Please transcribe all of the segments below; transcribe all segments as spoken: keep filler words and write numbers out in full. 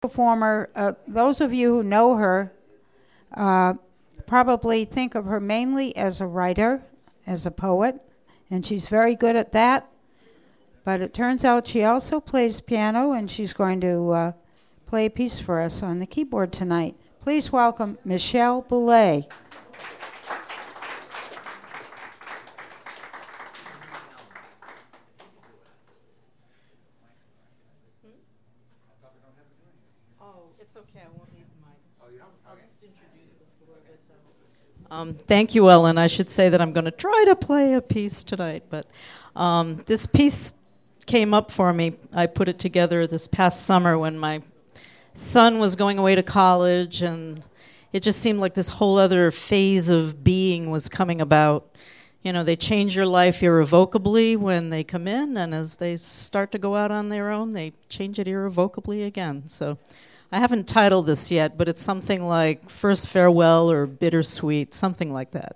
performer. Uh, those of you who know her uh, probably think of her mainly as a writer, as a poet, and she's very good at that. But it turns out she also plays piano, and she's going to uh, play a piece for us on the keyboard tonight. Please welcome Michelle Boulay. Um, thank you, Ellen. I should say that I'm going to try to play a piece tonight, but um, this piece came up for me. I put it together this past summer when my son was going away to college, and it just seemed like this whole other phase of being was coming about. You know, they change your life irrevocably when they come in, and as they start to go out on their own, they change it irrevocably again. So I haven't titled this yet, but it's something like First Farewell or Bittersweet, something like that.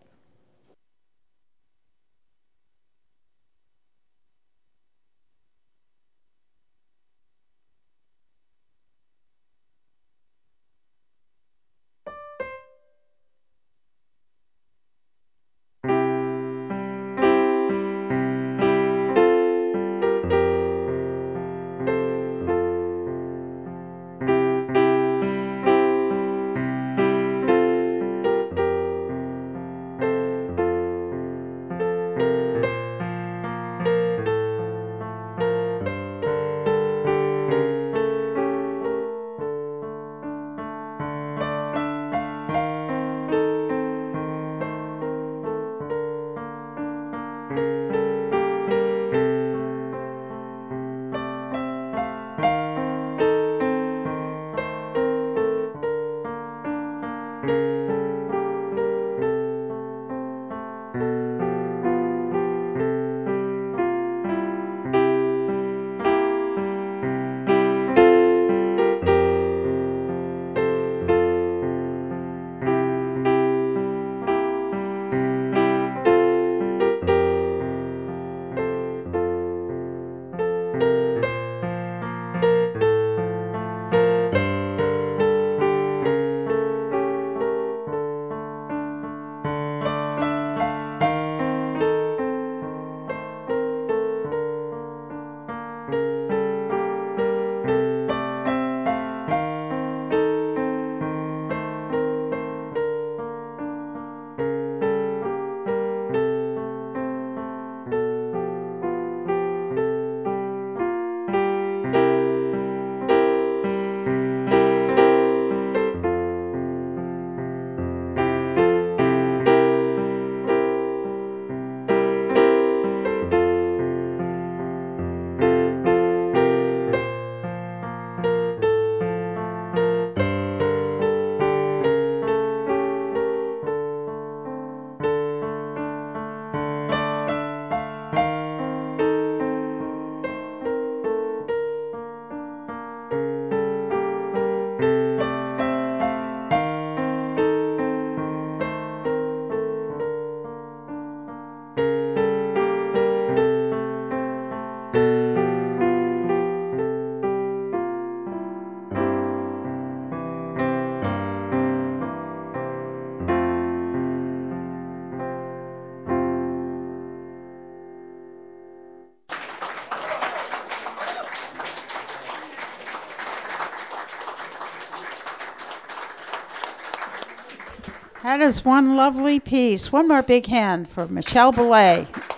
That is one lovely piece. One more big hand for Michelle Boulay.